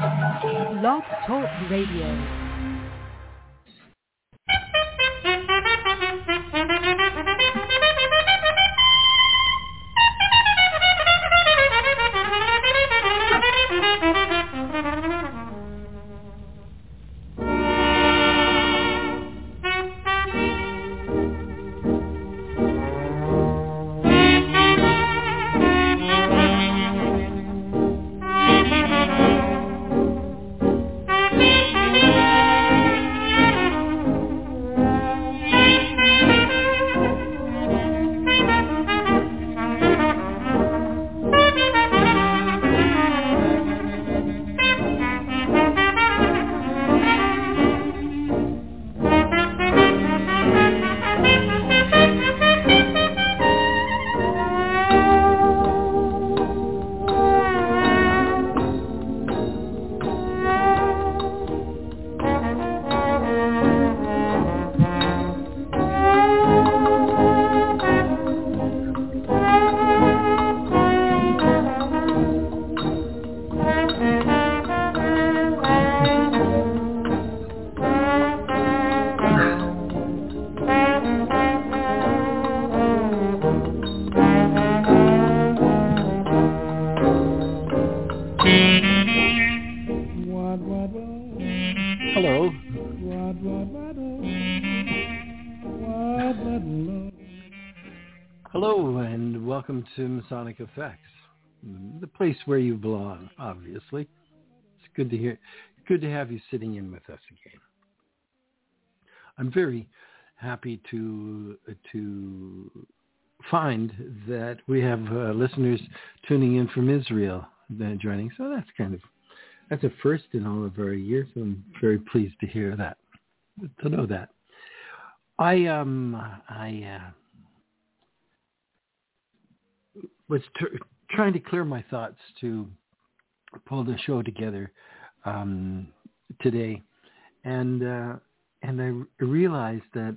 Blog Talk Radio. Welcome to Masonic Effects, the place where you belong, obviously. It's good to have you sitting in with us again. I'm very happy to find that we have listeners tuning in from Israel joining. So that's a first in all of our years. I'm very pleased to hear that, to know that. I was trying to clear my thoughts to pull the show together today, and I realized that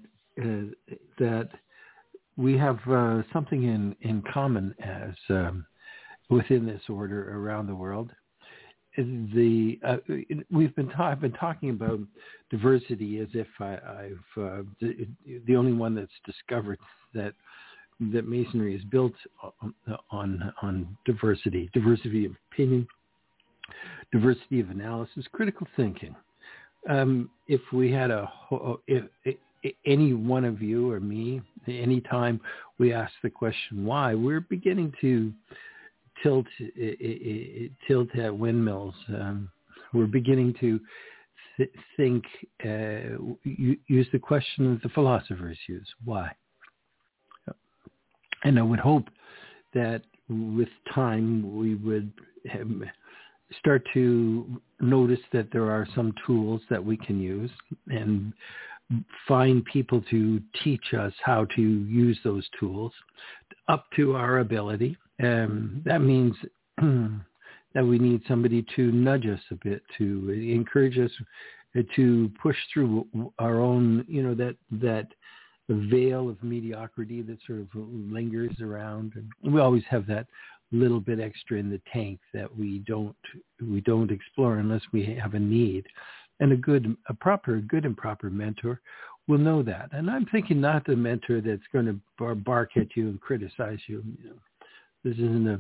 we have something in common as within this order around the world. I've been talking about diversity as if I've the only one that's discovered that Masonry is built on diversity of opinion, diversity of analysis, critical thinking. If we had any one of you or me, anytime we ask the question why, we're beginning to tilt at windmills. We're beginning to think, use the question that the philosophers use, why? And I would hope that with time we would start to notice that there are some tools that we can use and find people to teach us how to use those tools up to our ability. That means that we need somebody to nudge us a bit, to encourage us to push through our own, that veil of mediocrity that sort of lingers around, and we always have that little bit extra in the tank that we don't explore unless we have a need. And a good and proper mentor will know that. And I'm thinking not the mentor that's going to bark at you and criticize you. This isn't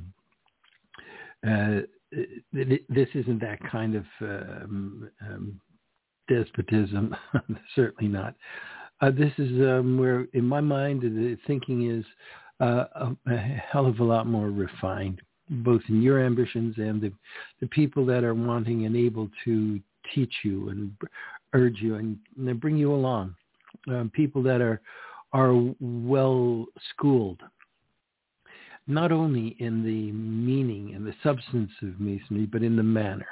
that kind of despotism. Certainly not. This is where, in my mind, the thinking is a hell of a lot more refined, both in your ambitions and the people that are wanting and able to teach you and urge you and bring you along. People that are well schooled, not only in the meaning and the substance of Masonry, but in the manner.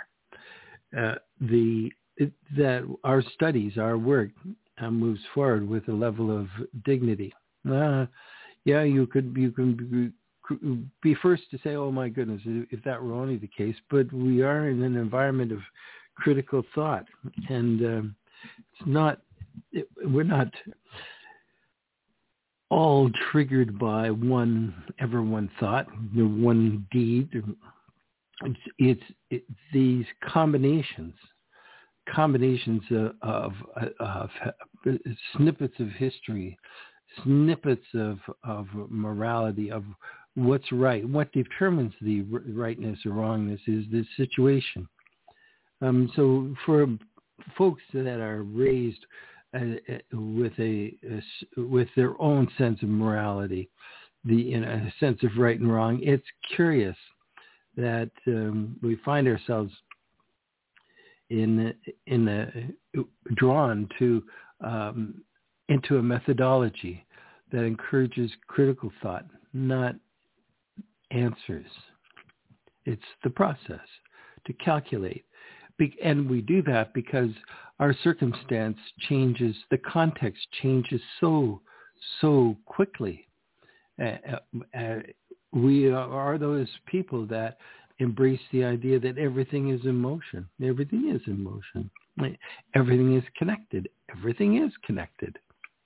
That our studies, our work, moves forward with a level of dignity. You can be first to say, oh my goodness, if that were only the case, but we are in an environment of critical thought, and we're not all triggered by one thought, one deed, these combinations of snippets of history, snippets of morality, of what's right. What determines the rightness or wrongness is the situation. So for folks that are raised with their own sense of morality, a sense of right and wrong, it's curious that we find ourselves drawn to into a methodology that encourages critical thought, not answers. It's the process to calculate. And we do that because our circumstance changes, the context changes so quickly. We are those people that embrace the idea that everything is in motion. Everything is in motion. Everything is connected. Everything is connected.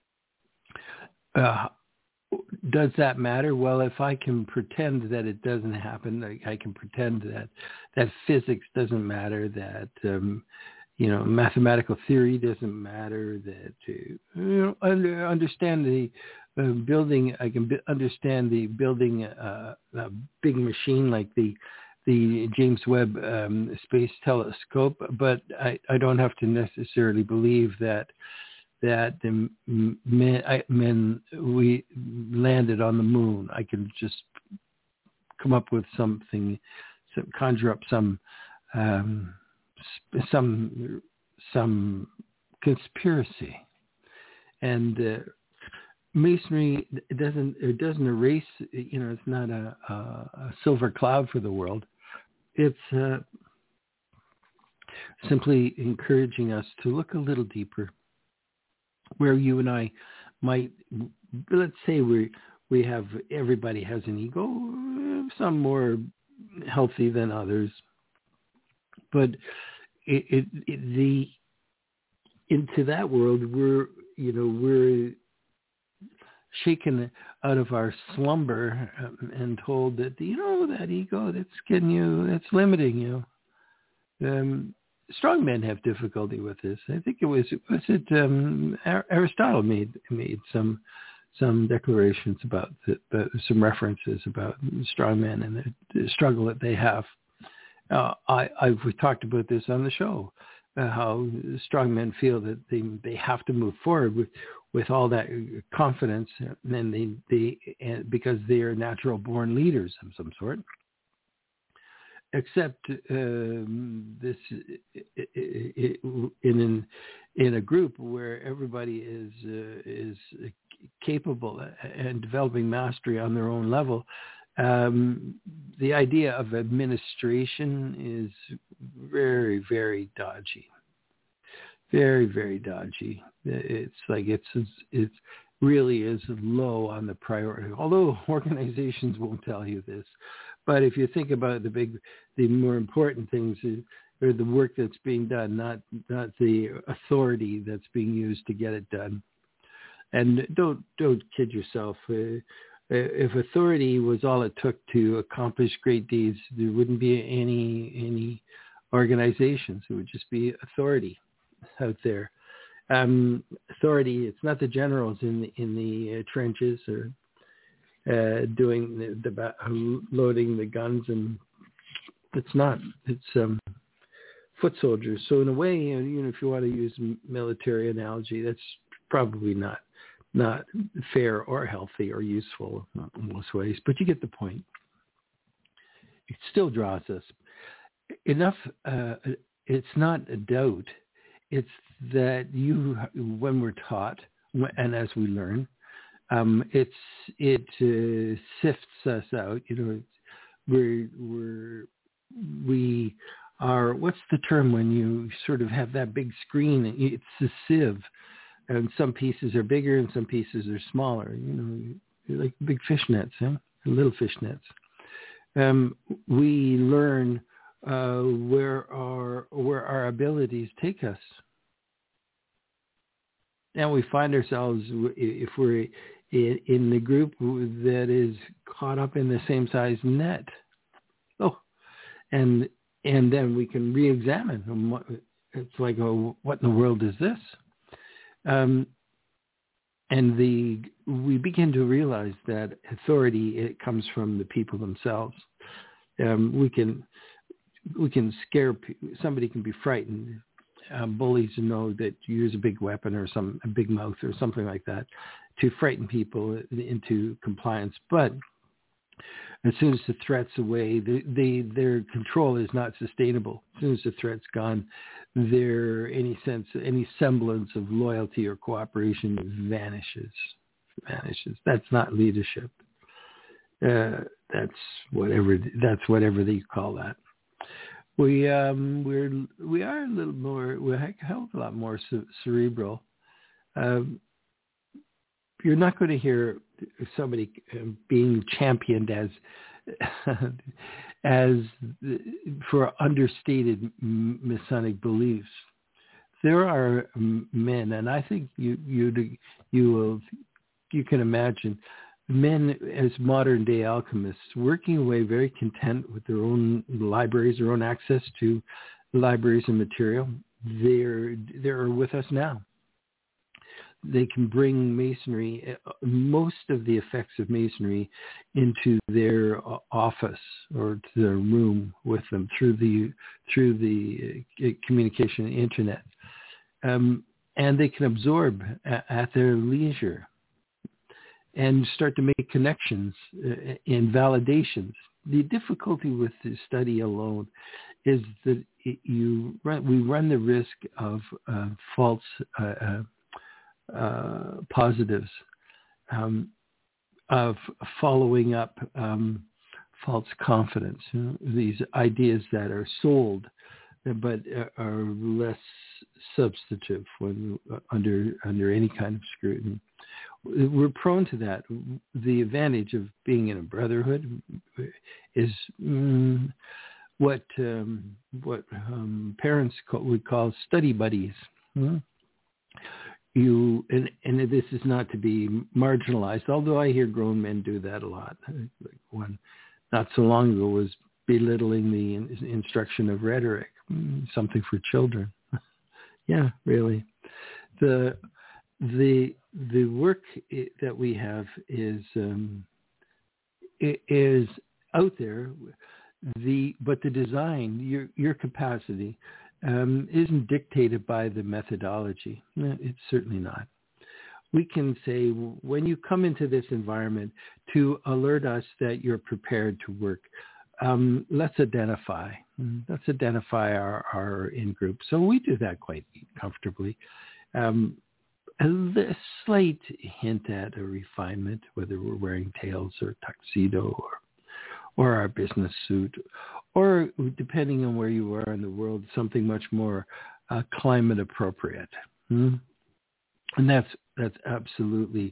Does that matter? Well, if I can pretend that it doesn't happen, I can pretend that physics doesn't matter, that mathematical theory doesn't matter, that understand the building. I can understand the building a big machine like the James Webb Space Telescope, but I don't have to necessarily believe that the we landed on the moon. I can just come up with something, conjure up some conspiracy, and Masonry doesn't erase. It's not a silver cloud for the world. It's simply encouraging us to look a little deeper, where you and I might, let's say we have, everybody has an ego, some more healthy than others, but into that world, we're shaken out of our slumber and told that, that ego, that's getting you, that's limiting you. Strong men have difficulty with this. I think Aristotle made some declarations about some references about strong men and the struggle that they have. We've talked about this on the show, how strong men feel that they have to move forward with all that confidence, and because they are natural born leaders of some sort. Except this in a group where everybody is capable and developing mastery on their own level, the idea of administration is very, very dodgy. Very, very dodgy. It's like it really is low on the priority. Although organizations won't tell you this, but if you think about the more important things are the work that's being done, not the authority that's being used to get it done. And don't kid yourself. If authority was all it took to accomplish great deeds, there wouldn't be any organizations. It would just be authority out there. Authority. It's not the generals in the trenches or doing loading the guns, and it's not. It's foot soldiers. So in a way, if you want to use a military analogy, that's probably not fair or healthy or useful in most ways. But you get the point. It still draws us enough. It's not a doubt. It's that when we're taught and as we learn, it sifts us out. We are. What's the term when you sort of have that big screen? It's a sieve, and some pieces are bigger and some pieces are smaller. Like big fishnets, little fishnets. We learn where our abilities take us. And we find ourselves, if we're in the group that is caught up in the same size net. Oh, and then we can re-examine what it's like. Oh, what in the world is this? And we begin to realize that authority, it comes from the people themselves. We can scare somebody, can be frightened. Bullies know that you use a big weapon or a big mouth or something like that to frighten people into compliance. But as soon as the threat's away, their control is not sustainable. As soon as the threat's gone, any semblance of loyalty or cooperation vanishes. That's not leadership. That's whatever they call that. We are a little more. We're a hell of a lot more cerebral. You're not going to hear somebody being championed as for understated Masonic beliefs. There are men, and I think you can imagine men as modern day alchemists working away, very content with their own libraries, their own access to libraries and material. They're with us now. They can bring Masonry, most of the effects of Masonry, into their office or to their room with them through the communication internet, and they can absorb at their leisure and start to make connections and validations. The difficulty with the study alone is that we run the risk of false positives, of following up false confidence, these ideas that are sold but are less substantive when under any kind of scrutiny. We're prone to that. The advantage of being in a brotherhood is what parents would call study buddies. And this is not to be marginalized, although I hear grown men do that a lot. Like one not so long ago was belittling the instruction of rhetoric, something for children. Yeah, really. The work that we have is out there. But the design, your capacity, isn't dictated by the methodology. No, it's certainly not. We can say, when you come into this environment, to alert us that you're prepared to work, let's identify our in-group. So we do that quite comfortably. A slight hint at a refinement, whether we're wearing tails or tuxedo or our business suit, or depending on where you are in the world, something much more climate appropriate. And that's absolutely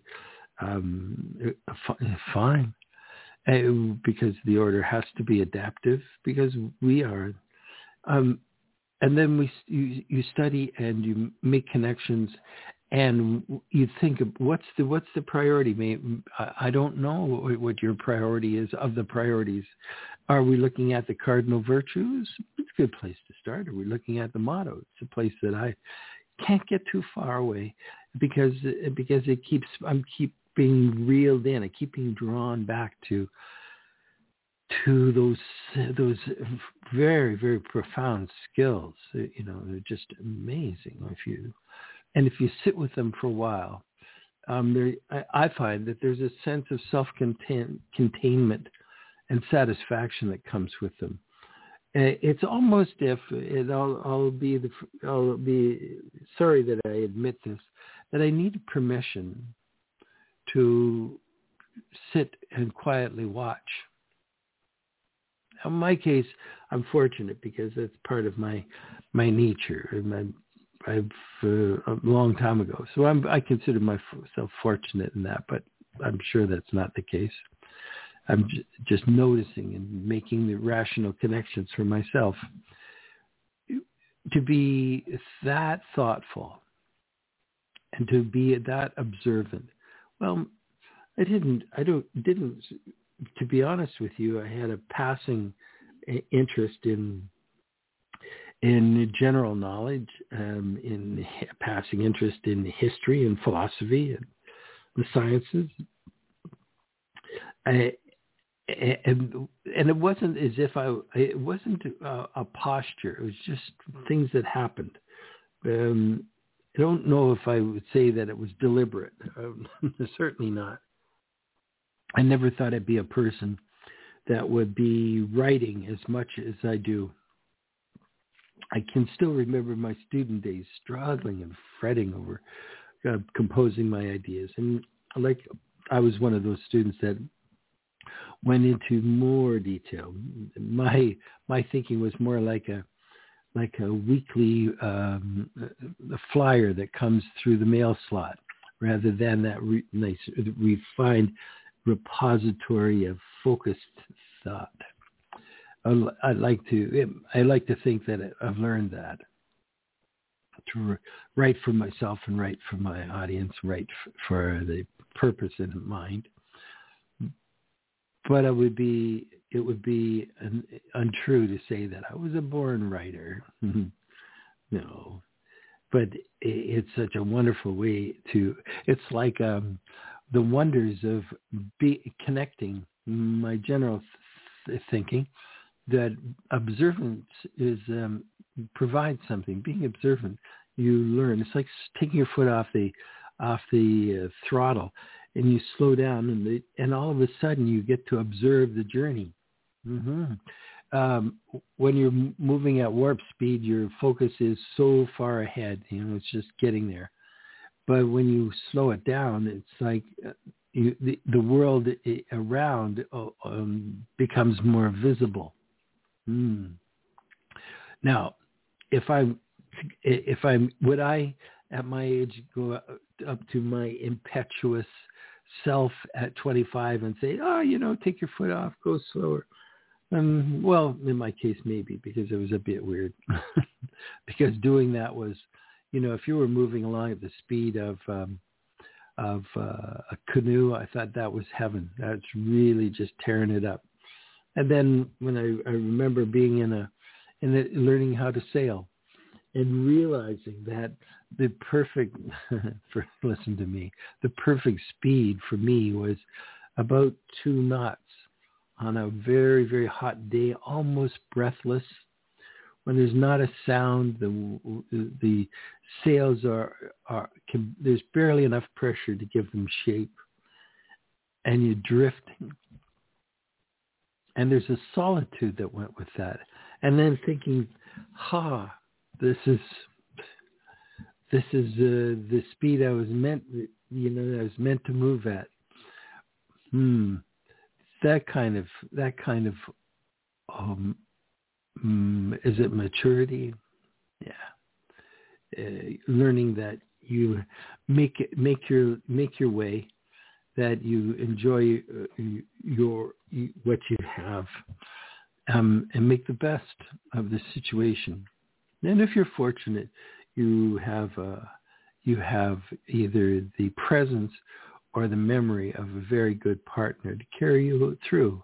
fine, because the order has to be adaptive, because we are. And then you study and you make connections, and you think of what's the priority. I don't know what your priority is of the priorities. Are we looking at the cardinal virtues? It's a good place to start. Are we looking at the motto? It's a place that I can't get too far away, because I'm being reeled in. I keep being drawn back to those very, very profound skills. They're just amazing. If you sit with them for a while, I find that there's a sense of self-containment and satisfaction that comes with them. It's almost if I'll be sorry that I admit this, that I need permission to sit and quietly watch. In my case, I'm fortunate because that's part of my nature, and I've a long time ago. So I consider myself fortunate in that, but I'm sure that's not the case. I'm just noticing and making the rational connections for myself. To be that thoughtful and to be that observant. Well, I didn't. To be honest with you, I had a passing interest in general knowledge, in passing interest in history and philosophy and the sciences. And it wasn't as if it wasn't a posture. It was just things that happened. I don't know if I would say that it was deliberate. Certainly not. I never thought I'd be a person that would be writing as much as I do. I can still remember my student days struggling and fretting over composing my ideas. And I was one of those students that went into more detail. My thinking was more like a weekly flyer that comes through the mail slot, rather than that nice refined repository of focused thought. I like to think that I've learned that, to write for myself and write for my audience, write for the purpose in mind. But it would be untrue to say that I was a born writer. No, but it's such a wonderful way to. It's like the wonders of connecting. My general thinking that observance is provides something. Being observant, you learn. It's like taking your foot off the throttle, and you slow down, and all of a sudden you get to observe the journey. Mm-hmm. When you're moving at warp speed, your focus is so far ahead. It's just getting there. But when you slow it down, it's like the world around becomes more visible. Now, would I at my age go up to my impetuous self at 25 and say, take your foot off, go slower? Well, in my case, maybe, because it was a bit weird. Because doing that was, if you were moving along at the speed of a canoe, I thought that was heaven. That's really just tearing it up. And then when I remember being learning how to sail and realizing that the perfect, listen to me, the perfect speed for me was about 2 knots on a very, very hot day, almost breathless. When there's not a sound, the sails there's barely enough pressure to give them shape, and you're drifting. And there's a solitude that went with that. And then thinking, this is the speed I was meant, I was meant to move at. That kind of is it maturity? Yeah. Learning that you make your way, that you enjoy what you have, and make the best of the situation. And if you're fortunate, you have either the presence or the memory of a very good partner to carry you through.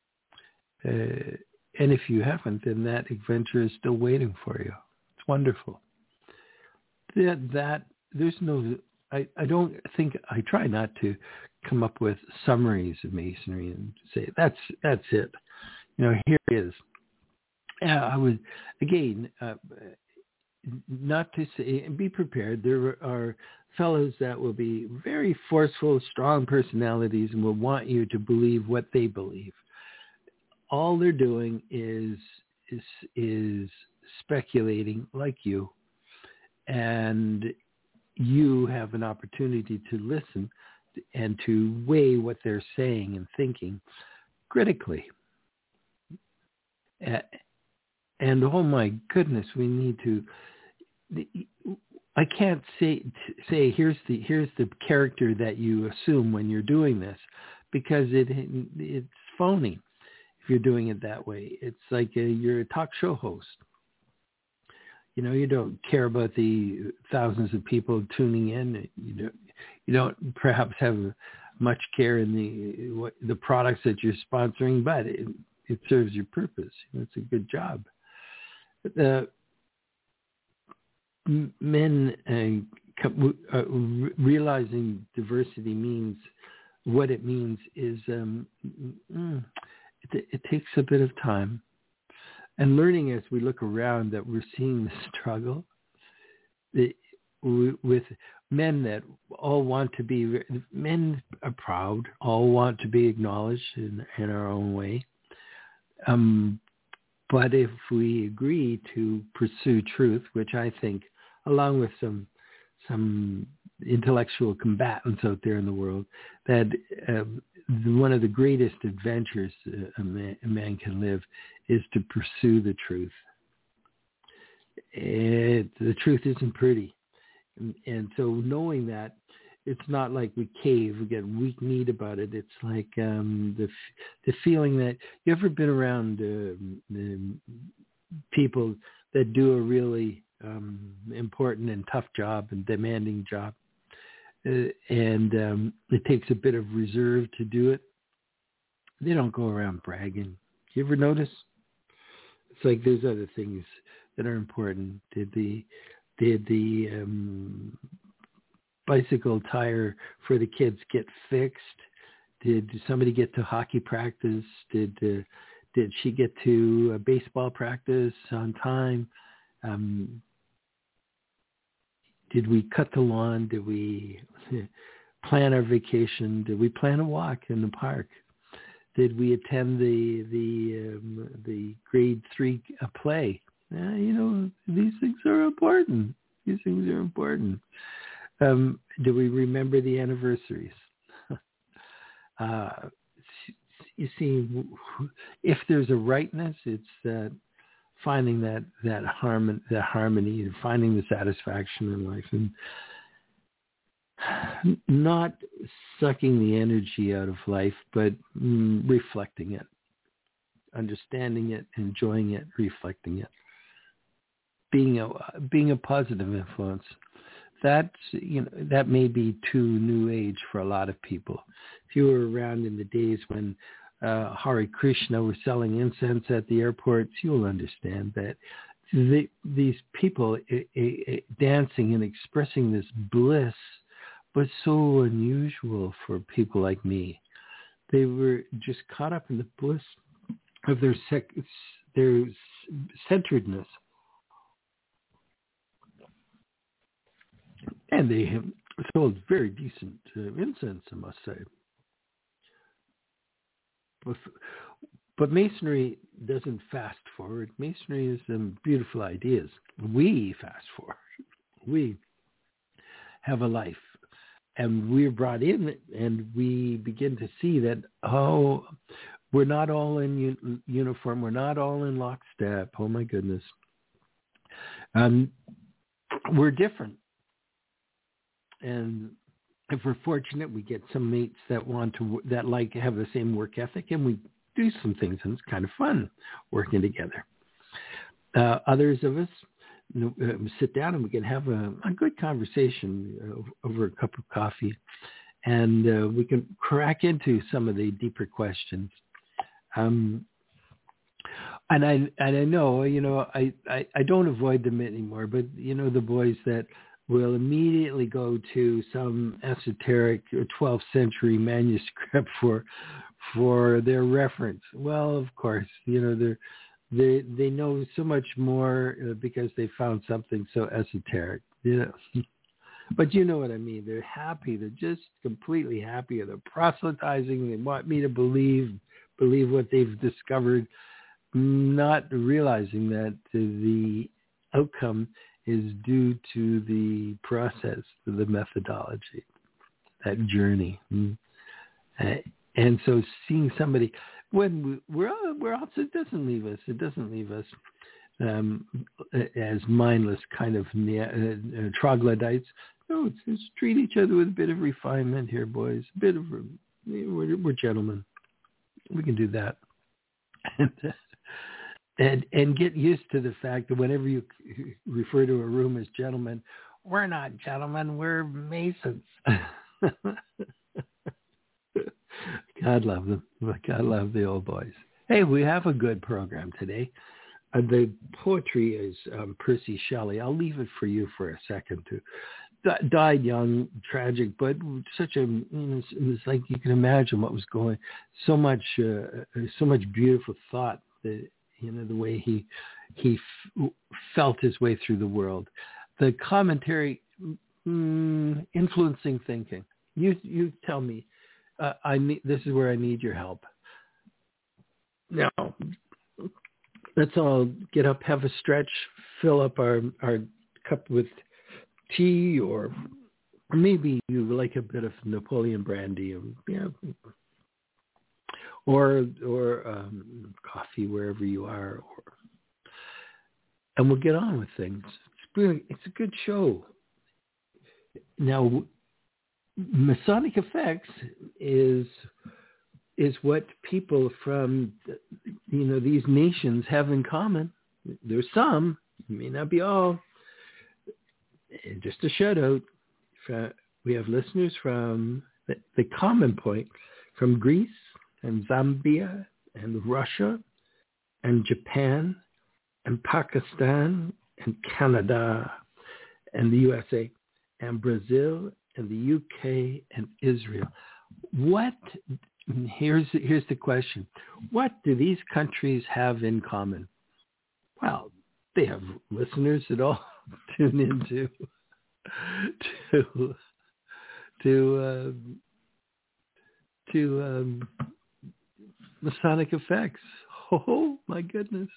And if you haven't, then that adventure is still waiting for you. It's wonderful. That there's no. I don't think, I try not to come up with summaries of masonry and say that's it. Here it is. I would again not to say, and be prepared. There are fellows that will be very forceful, strong personalities and will want you to believe what they believe. All they're doing is speculating like you, and you have an opportunity to listen and to weigh what they're saying and thinking critically. And oh my goodness, we need to. I can't say here's the character that you assume when you're doing this, because it's phony. If you're doing it that way, it's like you're a talk show host. You don't care about the thousands of people tuning in. You don't perhaps have much care in the products that you're sponsoring, but it serves your purpose. It's a good job. Men realizing diversity means what it means is it takes a bit of time, and learning as we look around that we're seeing the struggle with men that all want to be, men are proud, all want to be acknowledged in our own way. But if we agree to pursue truth, which I think, along with some intellectual combatants out there in the world, that one of the greatest adventures a man can live is to pursue the truth. The truth isn't pretty. And so knowing that, it's not like we cave, we get weak-kneed about it. It's like the feeling that, you ever been around people that do a really important and tough job and demanding job, and it takes a bit of reserve to do it? They don't go around bragging. You ever notice? It's like there's other things that are important. Did the bicycle tire for the kids get fixed? Did somebody get to hockey practice? Did she get to baseball practice on time? Did we cut the lawn? Did we plan our vacation? Did we plan a walk in the park? Did we attend the grade 3 play? These things are important. These things are important. Do we remember the anniversaries? You see, if there's a rightness, it's that finding that harmony, and finding the satisfaction in life, and not sucking the energy out of life, but reflecting it, understanding it, enjoying it, reflecting it, being a positive influence. That may be too new age for a lot of people. If you were around in the days when Hare Krishna was selling incense at the airports, you'll understand that these people dancing and expressing this bliss was so unusual for people like me. They were just caught up in the bliss of their centeredness. And they sold very decent incense, I must say. But Masonry doesn't fast forward. Masonry is beautiful ideas. We fast forward. We have a life. And we're brought in, and we begin to see that, we're not all in uniform. We're not all in lockstep. Oh, my goodness. We're different. And if we're fortunate, we get some mates that have the same work ethic, and we do some things, and it's kind of fun working together. Others of us sit down and we can have a good conversation over a cup of coffee, and we can crack into some of the deeper questions. And I know, I don't avoid them anymore, but the boys that will immediately go to some esoteric 12th century manuscript for their reference. Well, of course, they know so much more because they found something so esoteric. But you know what I mean. They're happy. They're just completely happy. They're proselytizing. They want me to believe what they've discovered, not realizing that the outcome is due to the process, to the methodology, that journey. And so seeing somebody, when we're also, it doesn't leave us. It doesn't leave us as mindless kind of troglodytes. No, it's treat each other with a bit of refinement here, boys. A bit of, we're gentlemen. We can do that. And get used to the fact that whenever you refer to a room as gentlemen, we're not gentlemen, we're Masons. God love them. God love the old boys. Hey, we have a good program today. The poetry is Percy Shelley. I'll leave it for you for a second. Died young, tragic, but such a, it was like you can imagine what was going. So much beautiful thought. The way he felt his way through the world. The commentary, influencing thinking. You tell me. This is where I need your help. Now, let's all get up, have a stretch, fill up our cup with tea, or maybe you like a bit of Napoleon brandy, or coffee wherever you are, and we'll get on with things. It's a good show. Now, Masonic Effects is what people from these nations have in common. There's some, may not be all. And just a shout out, we have listeners from the Common Point, from Greece and Zambia and Russia and Japan and Pakistan and Canada and the USA and Brazil and the UK and Israel. Here's the question. What do these countries have in common? Well, they have listeners that all tune into Masonic Effects. Oh my goodness.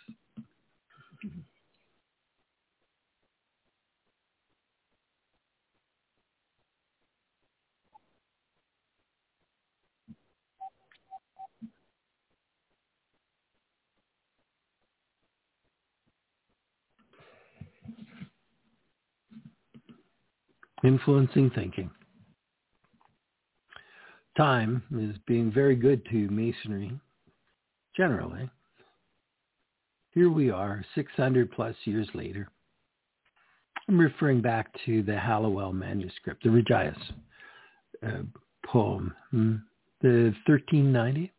Influencing thinking. Time is being very good to Masonry, generally. Here we are, 600 plus years later. I'm referring back to the Hallowell manuscript, the Regius poem, the 1390.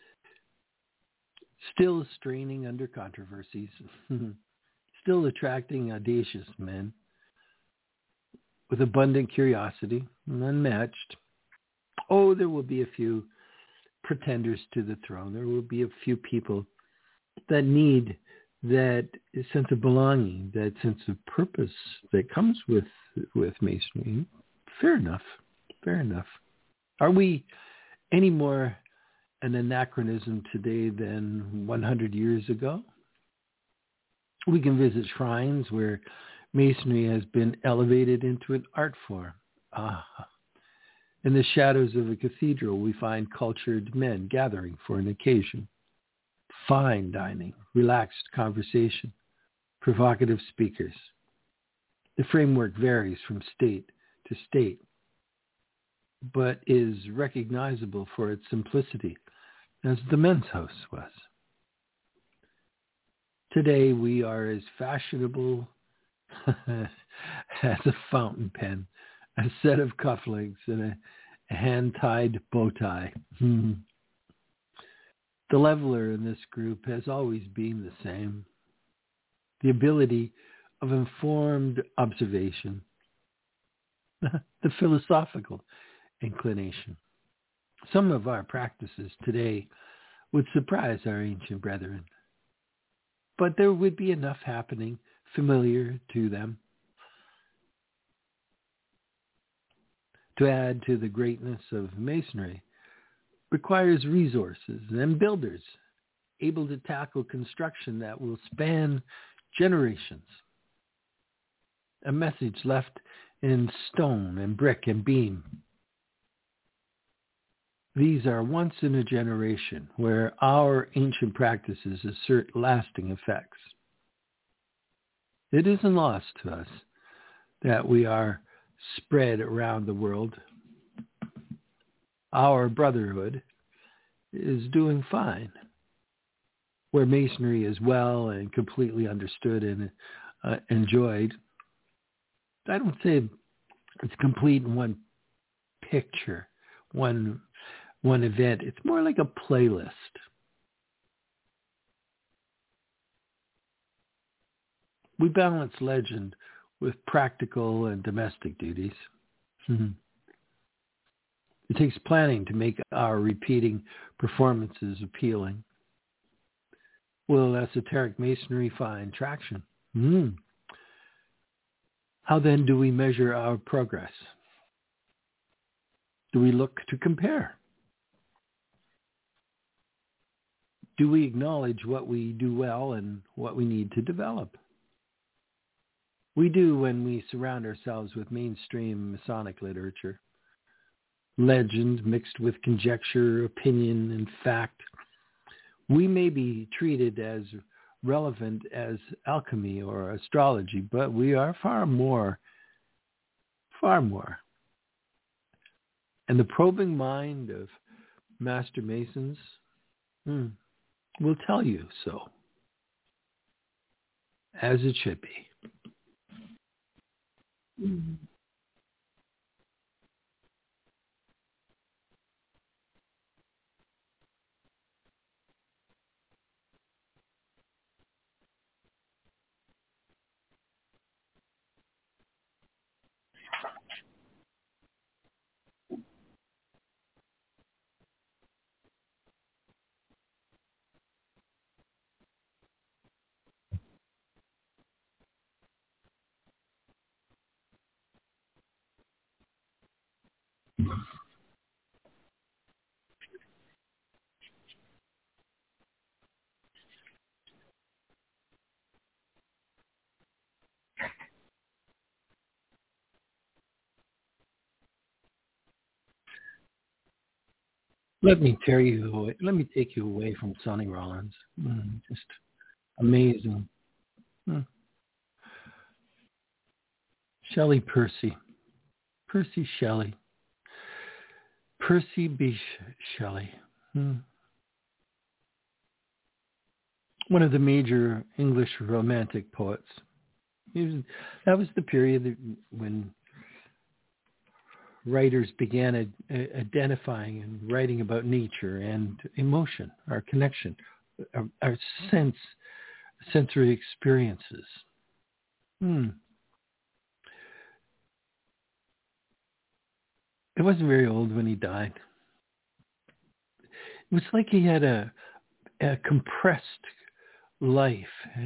Still straining under controversies, still attracting audacious men with abundant curiosity, unmatched. Oh, there will be a few pretenders to the throne. There will be a few people that need that sense of belonging, that sense of purpose that comes with Masonry. Fair enough. Are we any more an anachronism today than 100 years ago? We can visit shrines where Masonry has been elevated into an art form. In the shadows of a cathedral, we find cultured men gathering for an occasion. Fine dining, relaxed conversation, provocative speakers. The framework varies from state to state, but is recognizable for its simplicity, as the men's house was. Today, we are as fashionable as a fountain pen, a set of cufflinks, and a hand-tied bow tie. The leveler in this group has always been the same. The ability of informed observation, the philosophical inclination. Some of our practices today would surprise our ancient brethren, but there would be enough happening familiar to them to add to the greatness of Masonry. Requires resources and builders able to tackle construction that will span generations. A message left in stone and brick and beam. These are once in a generation where our ancient practices assert lasting effects. It isn't lost to us that we are spread around the world. Our brotherhood is doing fine, where Masonry is well and completely understood and enjoyed. I don't say it's complete in one picture, one event. It's more like a playlist. We balance legend with practical and domestic duties. It takes planning to make our repeating performances appealing. Will esoteric masonry find traction? How then do we measure our progress? Do we look to compare? Do we acknowledge what we do well and what we need to develop? We do when we surround ourselves with mainstream Masonic literature. Legend mixed with conjecture, opinion, and fact. We may be treated as relevant as alchemy or astrology, but we are far more. And the probing mind of Master Masons will tell you so, as it should be. Let me take you away from Sonny Rollins. Just amazing. Shelley Percy. Percy Shelley. Percy B. Shelley. One of the major English Romantic poets. That was the period when writers began identifying and writing about nature and emotion, our connection, our sensory experiences. He wasn't very old when he died. It was like he had a compressed life.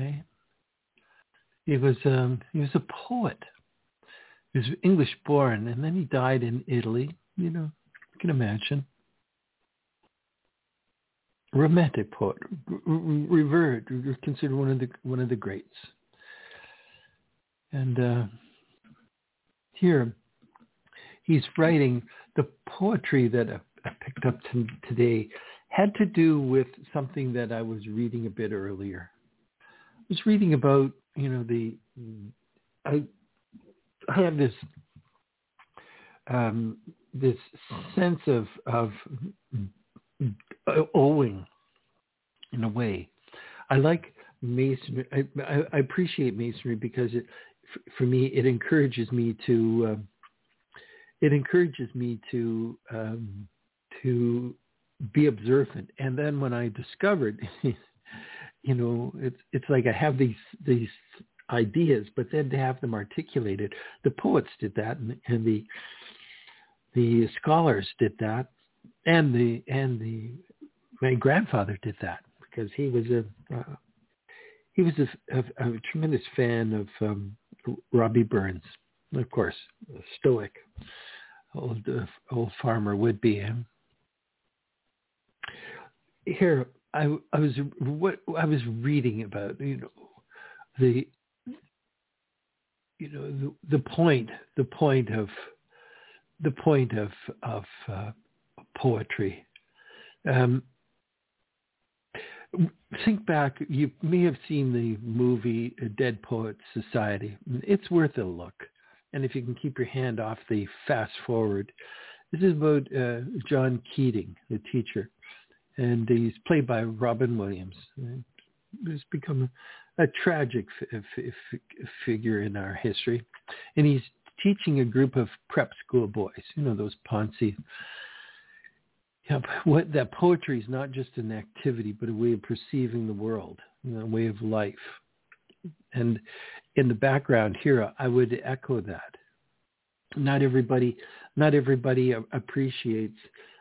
He was a poet. He was English born, and then he died in Italy. You can imagine. Romantic poet, revered, considered one of the greats. And here, he's writing the poetry that I picked up today had to do with something that I was reading a bit earlier. I was reading about, I have this this sense of owing, in a way. I like Masonry. I appreciate Masonry because for me, it encourages me to be observant. And then when I discovered, it's like I have these ideas, but then to have them articulated. The poets did that, and the scholars did that, and my grandfather did that because he was a tremendous fan of Robbie Burns, of course, a stoic old farmer would be him. Here, I was reading about the point of poetry. Think back. You may have seen the movie Dead Poets Society. It's worth a look. And if you can keep your hand off the fast forward, this is about John Keating, the teacher, and he's played by Robin Williams. He's become a tragic figure in our history, and he's teaching a group of prep school boys. Those Ponzi. That poetry is not just an activity, but a way of perceiving the world, a way of life. And in the background here, I would echo that. Not everybody appreciates,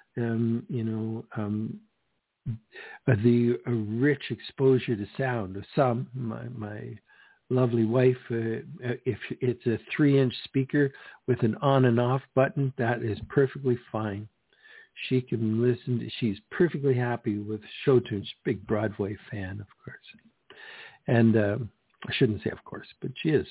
the rich exposure to sound. Some, my lovely wife, if it's a 3-inch speaker with an on and off button, that is perfectly fine. She can listen. She's perfectly happy with show tunes. Big Broadway fan, of course. And I shouldn't say of course, but she is.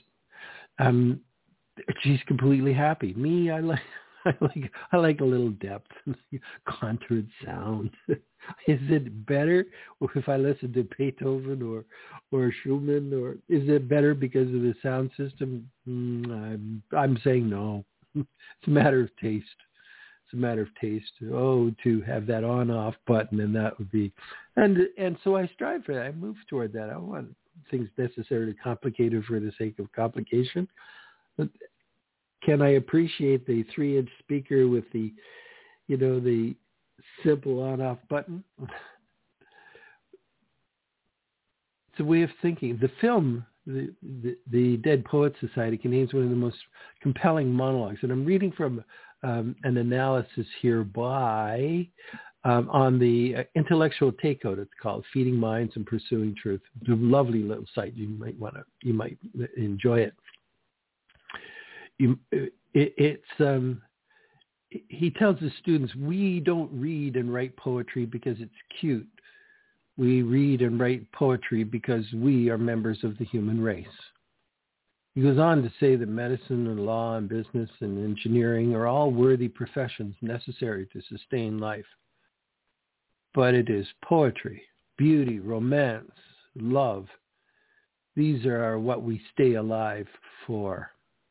She's completely happy. Me, I like a little depth, contoured sound. Is it better if I listen to Beethoven or Schumann, or is it better because of the sound system? I'm saying no. It's a matter of taste. It's a matter of taste. Oh, to have that on-off button, and that would be, and so I strive for that. I move toward that. I don't want things necessarily complicated for the sake of complication. But can I appreciate the 3-inch speaker with the, the simple on-off button? It's a way of thinking. The film, the Dead Poets Society, contains one of the most compelling monologues, and I'm reading from an analysis here by on the Intellectual Takeout. It's called "Feeding Minds and Pursuing Truth." It's a lovely little site. You might enjoy it. He tells the students, we don't read and write poetry because it's cute. We read and write poetry because we are members of the human race. He goes on to say that medicine and law and business and engineering are all worthy professions necessary to sustain life. But it is poetry, beauty, romance, love. These are what we stay alive for.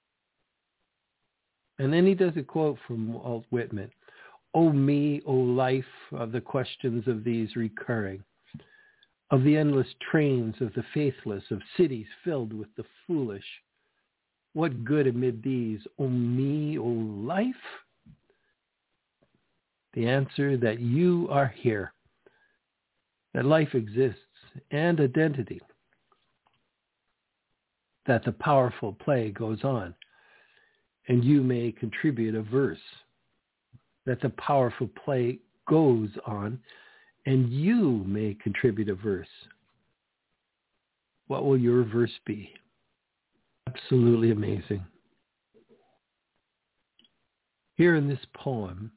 And then he does a quote from Walt Whitman. "O me, O life, of the questions of these recurring, of the endless trains of the faithless, of cities filled with the foolish. What good amid these, O me, O life? The answer that you are here, that life exists, and identity, that the powerful play goes on, and you may contribute a verse, that the powerful play goes on, and you may contribute a verse. What will your verse be?" Absolutely amazing. Here in this poem,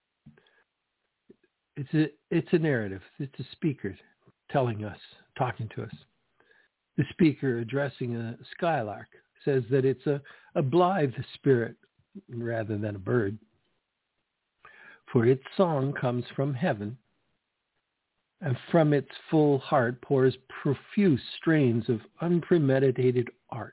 it's a narrative. It's a speaker telling us, talking to us. The speaker addressing a skylark says that it's a blithe spirit rather than a bird. For its song comes from heaven, and from its full heart pours profuse strains of unpremeditated art.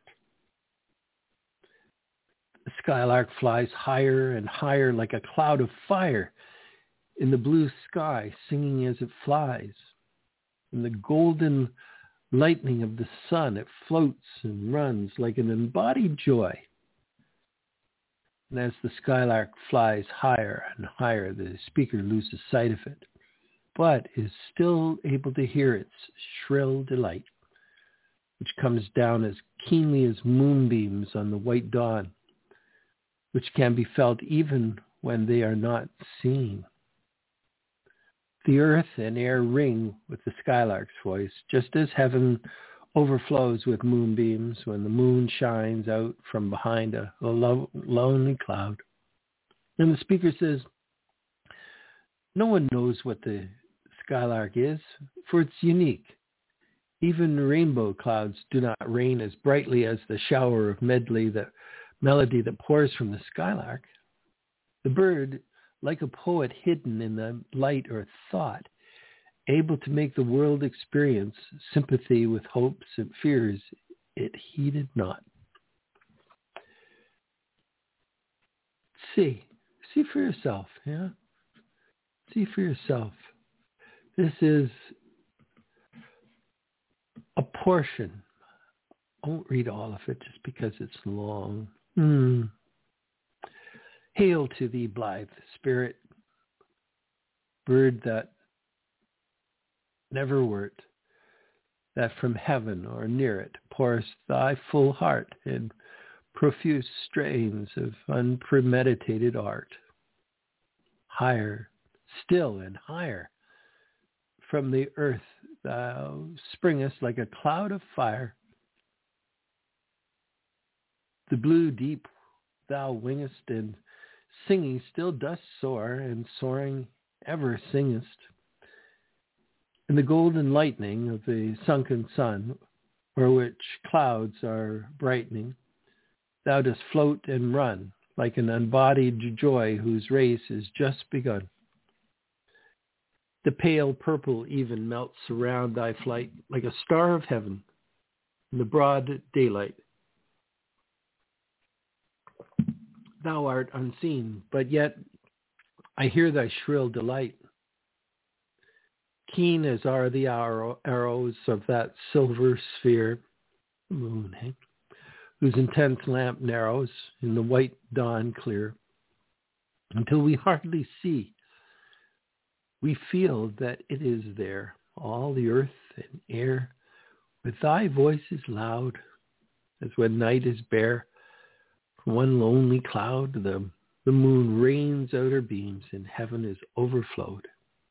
The skylark flies higher and higher like a cloud of fire in the blue sky, singing as it flies. In the golden lightning of the sun, it floats and runs like an embodied joy. And as the skylark flies higher and higher, the speaker loses sight of it, but is still able to hear its shrill delight, which comes down as keenly as moonbeams on the white dawn, which can be felt even when they are not seen. The earth and air ring with the skylark's voice, just as heaven overflows with moonbeams when the moon shines out from behind a lonely cloud. And the speaker says, no one knows what the skylark is, for it's unique. Even rainbow clouds do not rain as brightly as the shower of melody that pours from the skylark. The bird, like a poet hidden in the light or thought, able to make the world experience sympathy with hopes and fears it heeded not. See for yourself, yeah? See for yourself. This is a portion. I won't read all of it just because it's long. Hail to thee, blithe spirit, bird that never wert, that from heaven or near it pourest thy full heart in profuse strains of unpremeditated art. Higher, still and higher, from the earth thou springest like a cloud of fire. The blue deep thou wingest, and singing still dost soar, and soaring ever singest. In the golden lightning of the sunken sun, o'er which clouds are brightening, thou dost float and run like an unbodied joy whose race is just begun. The pale purple even melts around thy flight like a star of heaven in the broad daylight. Thou art unseen, but yet I hear thy shrill delight. Keen as are the arrows of that silver sphere, the moon, whose intense lamp narrows in the white dawn clear, until we hardly see. We feel that it is there, all the earth and air, with thy voice is loud, as when night is bare. From one lonely cloud the moon rains out her beams, and heaven is overflowed.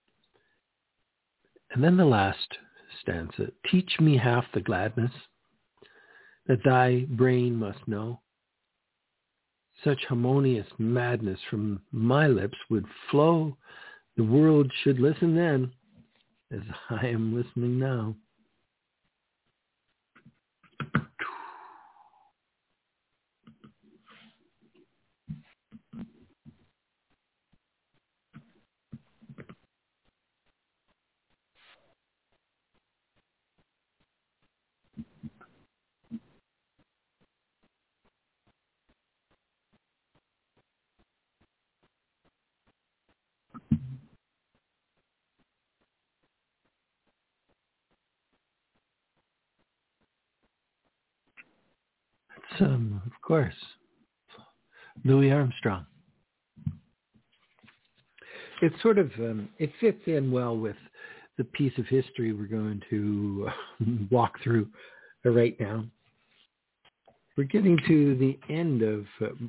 And then the last stanza, teach me half the gladness that thy brain must know. Such harmonious madness from my lips would flow. The world should listen then, as I am listening now. Of course, Louis Armstrong. It's sort of, it fits in well with the piece of history we're going to walk through right now. We're getting to the end of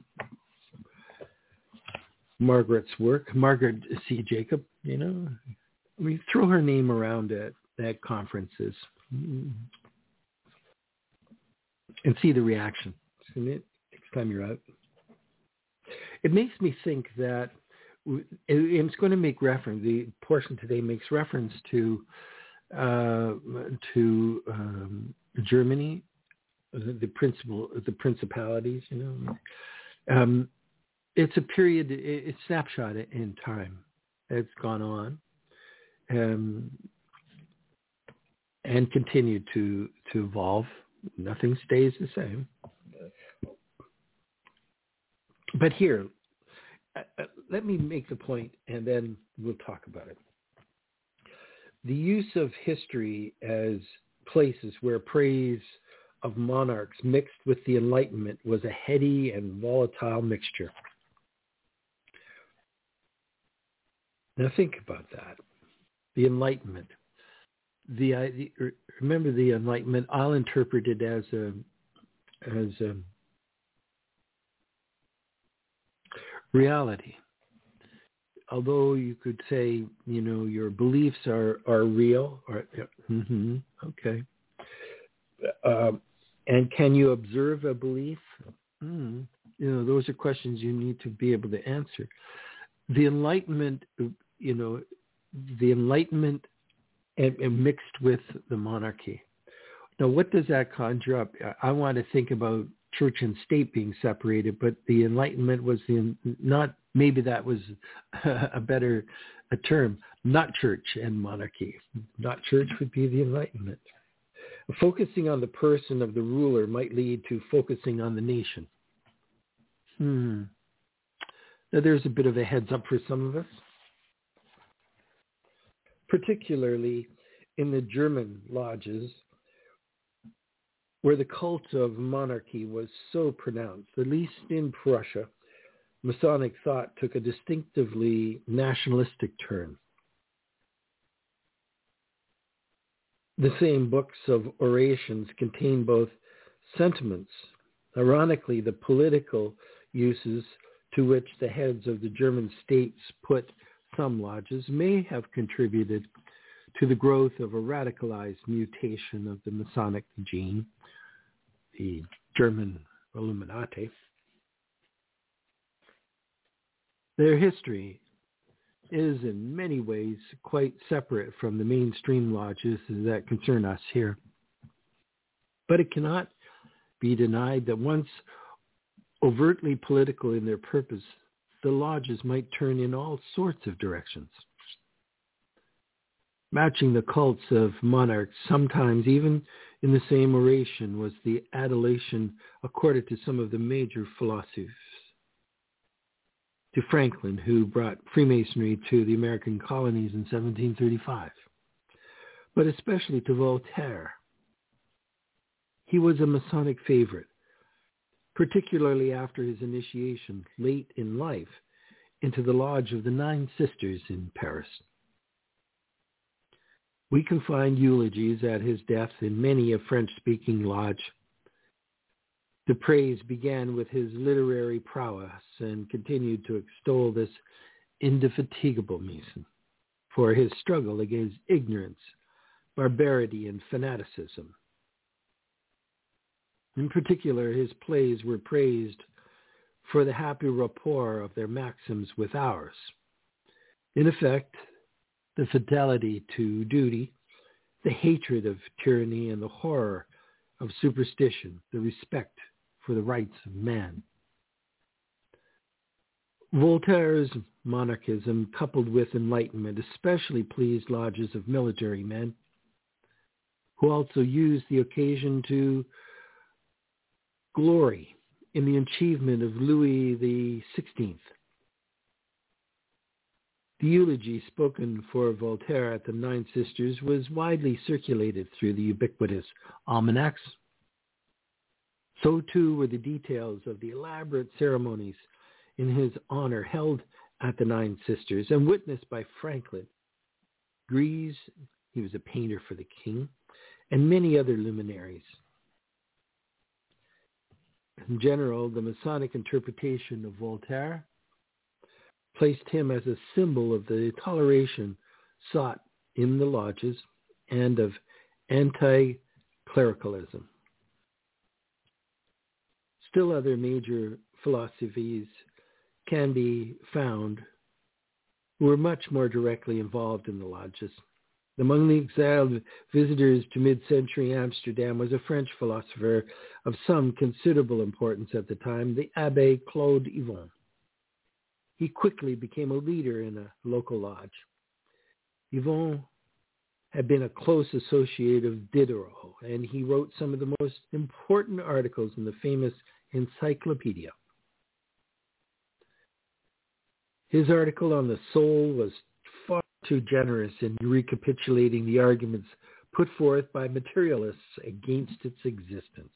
Margaret's work, Margaret C. Jacob, you know. We throw her name around at conferences and see the reaction. Next time you're out. It makes me think that it's going to make reference, the portion today makes reference to Germany, the principalities, you know. It's a period, it's a snapshot in time that's gone on and continued to evolve. Nothing stays the same. But here, let me make the point, and then we'll talk about it. The use of history as places where praise of monarchs mixed with the Enlightenment was a heady and volatile mixture. Now think about that. The Enlightenment. Remember the Enlightenment, I'll interpret it as a reality. Although you could say, you know, your beliefs are real, okay. And can you observe a belief? You know, those are questions you need to be able to answer. The Enlightenment, you know, the Enlightenment and mixed with the monarchy. Now, what does that conjure up? I want to think about church and state being separated, but the Enlightenment was maybe that was a better term, not church and monarchy. Not church would be the Enlightenment. Focusing on the person of the ruler might lead to focusing on the nation. Now, there's a bit of a heads up for some of us, particularly in the German lodges, where the cult of monarchy was so pronounced. At least in Prussia, Masonic thought took a distinctively nationalistic turn. The same books of orations contain both sentiments. Ironically, the political uses to which the heads of the German states put some lodges may have contributed to the growth of a radicalized mutation of the Masonic gene, the German Illuminati. Their history is in many ways quite separate from the mainstream lodges that concern us here. But it cannot be denied that once overtly political in their purpose, the lodges might turn in all sorts of directions. Matching the cults of monarchs, sometimes even in the same oration, was the adulation accorded to some of the major philosophers. To Franklin, who brought Freemasonry to the American colonies in 1735, but especially to Voltaire. He was a Masonic favorite, particularly after his initiation late in life into the Lodge of the Nine Sisters in Paris. We can find eulogies at his death in many a French-speaking lodge. The praise began with his literary prowess and continued to extol this indefatigable Mason for his struggle against ignorance, barbarity, and fanaticism. In particular, his plays were praised for the happy rapport of their maxims with ours. In effect, the fidelity to duty, the hatred of tyranny, and the horror of superstition, the respect for the rights of man. Voltaire's monarchism, coupled with enlightenment, especially pleased lodges of military men, who also used the occasion to glory in the achievement of Louis XVI. The eulogy spoken for Voltaire at the Nine Sisters was widely circulated through the ubiquitous almanacs. So too were the details of the elaborate ceremonies in his honor held at the Nine Sisters and witnessed by Franklin, Grise, he was a painter for the king, and many other luminaries. In general, the Masonic interpretation of Voltaire placed him as a symbol of the toleration sought in the lodges and of anti-clericalism. Still other major philosophies can be found who were much more directly involved in the lodges. Among the exiled visitors to mid-century Amsterdam was a French philosopher of some considerable importance at the time, the Abbé Claude Yvon. He quickly became a leader in a local lodge. Yvon had been a close associate of Diderot, and he wrote some of the most important articles in the famous Encyclopedia. His article on the soul was far too generous in recapitulating the arguments put forth by materialists against its existence.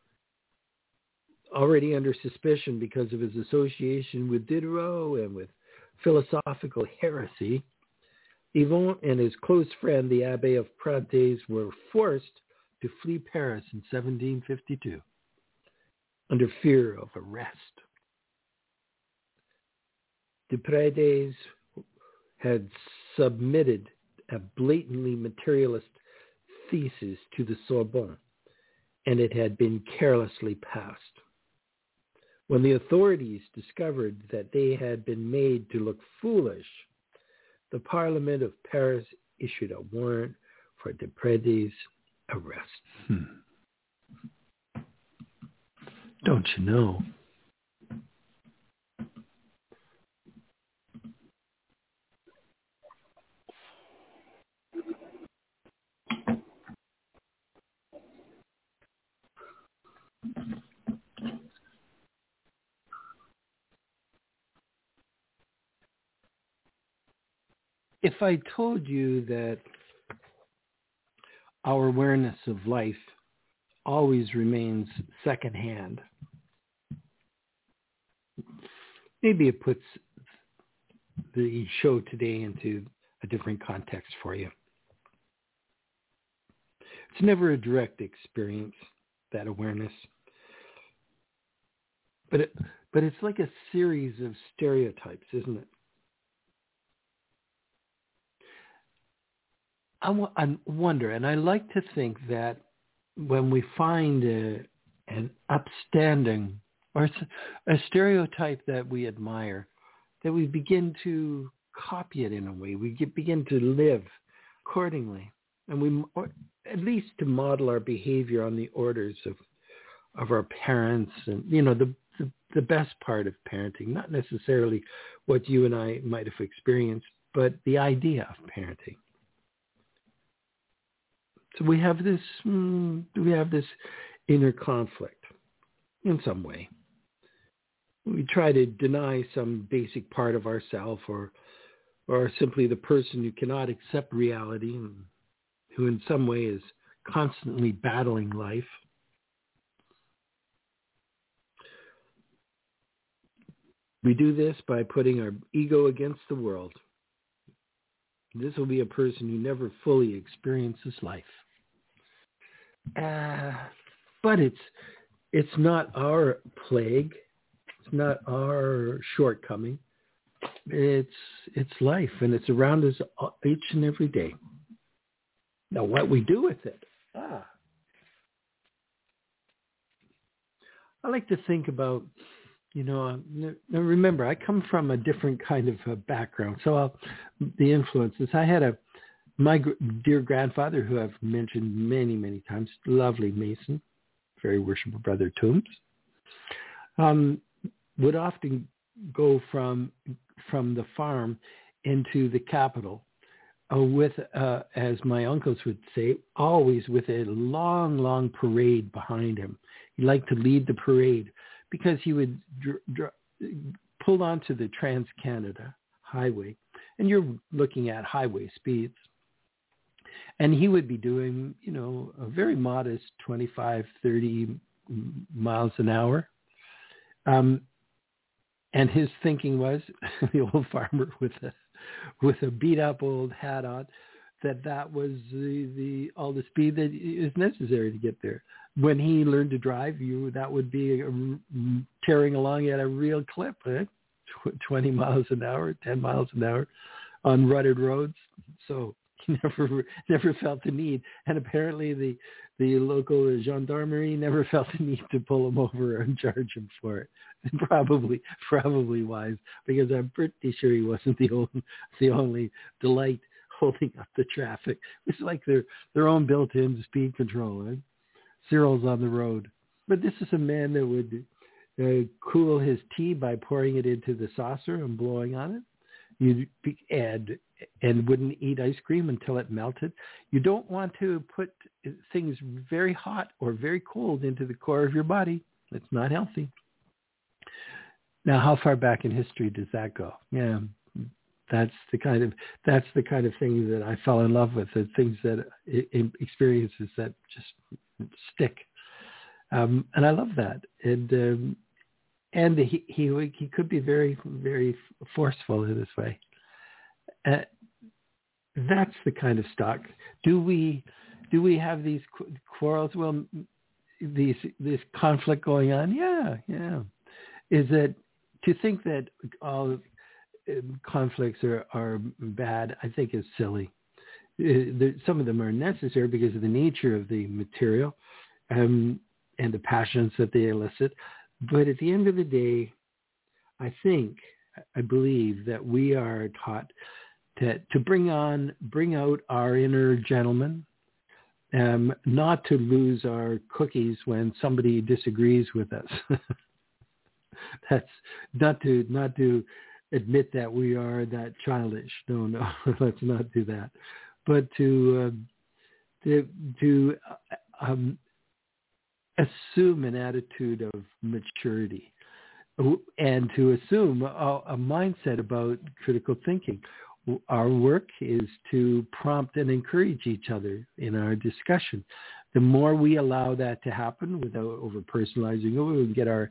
Already under suspicion because of his association with Diderot and with philosophical heresy, Yvon and his close friend, the Abbé of Prades, were forced to flee Paris in 1752 under fear of arrest. De Prades had submitted a blatantly materialist thesis to the Sorbonne, and it had been carelessly passed. When the authorities discovered that they had been made to look foolish, the Parliament of Paris issued a warrant for De Prades' arrest. Don't you know? If I told you that our awareness of life always remains secondhand, maybe it puts the show today into a different context for you. It's never a direct experience, that awareness. But it's like a series of stereotypes, isn't it? I wonder, and I like to think that when we find an upstanding or a stereotype that we admire, that we begin to copy it in a way. We begin to live accordingly, and or at least to model our behavior on the orders of our parents, and the best part of parenting, not necessarily what you and I might have experienced, but the idea of parenting. So we have this inner conflict in some way. We try to deny some basic part of ourself, or simply the person who cannot accept reality and who in some way is constantly battling life. We do this by putting our ego against the world. This will be a person who never fully experiences life. But it's not our plague. It's not our shortcoming. It's life, and it's around us each and every day. Now, what we do with it? I like to think about, now remember, I come from a different kind of a background. So the influences. I had my dear grandfather, who I've mentioned many, many times, lovely Mason, very worshipful Brother Toombs, would often go from the farm into the capital with, as my uncles would say, always with a long, long parade behind him. He liked to lead the parade because he would pull onto the Trans-Canada Highway, and you're looking at highway speeds. And he would be doing, a very modest 25, 30 miles an hour. And his thinking was, the old farmer with a beat up old hat on, that was all the speed that is necessary to get there. When he learned to drive, that would be tearing along at a real clip, 20 miles an hour, 10 miles an hour on rutted roads. So he never felt the need, and apparently the local gendarmerie never felt the need to pull him over and charge him for it. Probably wise, because I'm pretty sure he wasn't the only delight holding up the traffic. It's like their own built-in speed control, right? Cyril's on the road. But this is a man that would cool his tea by pouring it into the saucer and blowing on it. And wouldn't eat ice cream until it melted. You don't want to put things very hot or very cold into the core of your body. It's not healthy. Now, how far back in history does that go? Yeah, that's the kind of thing that I fell in love with. The things that experiences that just stick, and I love that. And he could be very, very forceful in this way. That's the kind of stock. Do we have these quarrels? Well, this conflict going on? Yeah. Is it to think that all conflicts are bad? I think is silly. Some of them are necessary because of the nature of the material and the passions that they elicit. But at the end of the day, I believe that we are taught to bring out our inner gentleman, not to lose our cookies when somebody disagrees with us. That's not to admit that we are that childish. No, let's not do that. But to assume an attitude of maturity, and to assume a mindset about critical thinking. Our work is to prompt and encourage each other in our discussion. The more we allow that to happen without over-personalizing it, we get our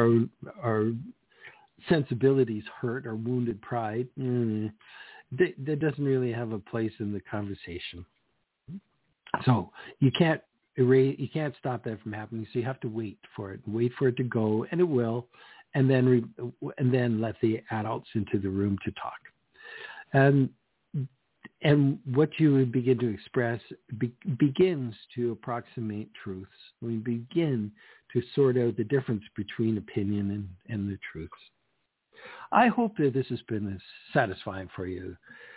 sensibilities hurt, our wounded pride. That doesn't really have a place in the conversation. So you can't you can't stop that from happening. So you have to wait for it to go, and it will, and then let the adults into the room to talk. And what you would begin to express begins to approximate truths. We begin to sort out the difference between opinion and the truths. I hope that this has been satisfying for you.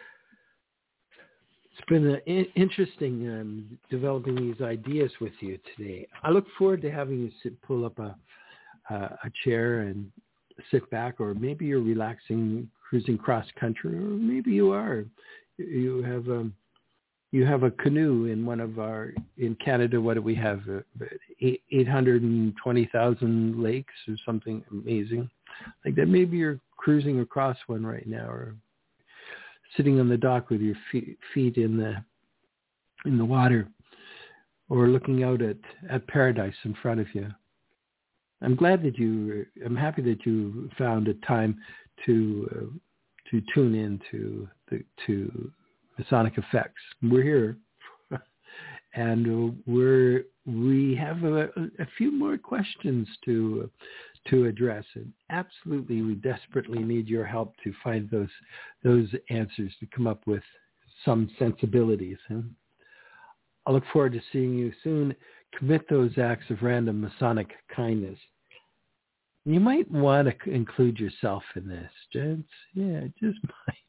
It's been interesting developing these ideas with you today. I look forward to having you pull up a chair and sit back, or maybe you're relaxing, cruising cross country, or maybe you are. You have a canoe in in Canada. What do we have? 820,000 lakes or something amazing like that. Maybe you're cruising across one right now, or sitting on the dock with your feet in the water, or looking out at paradise in front of you. I'm happy that you found a time to tune in to Masonic Effects. We're here, and we have a few more questions to address, and absolutely, we desperately need your help to find those answers, to come up with some sensibilities. And I look forward to seeing you soon. Commit those acts of random Masonic kindness. You might want to include yourself in this, gents. Yeah, just might.